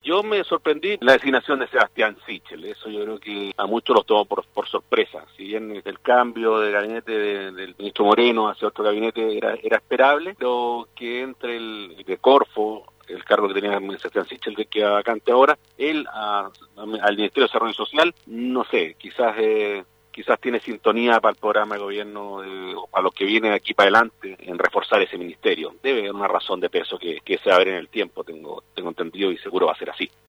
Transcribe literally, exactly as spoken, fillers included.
Yo me sorprendí la designación de Sebastián Sichel, eso yo creo que a muchos los tomó por, por sorpresa. Si bien el cambio de gabinete de, del ministro Moreno hacia otro gabinete era, era esperable, pero que entre el de Corfo, el cargo que tenía Sebastián Sichel, que queda vacante ahora, él a, a, al Ministerio de Desarrollo Social, no sé, quizás... Eh, quizás tiene sintonía para el programa de gobierno eh, o para lo que viene de aquí para adelante en reforzar ese ministerio. Debe haber una razón de peso que, que se va a ver en el tiempo, tengo, tengo entendido, y seguro va a ser así.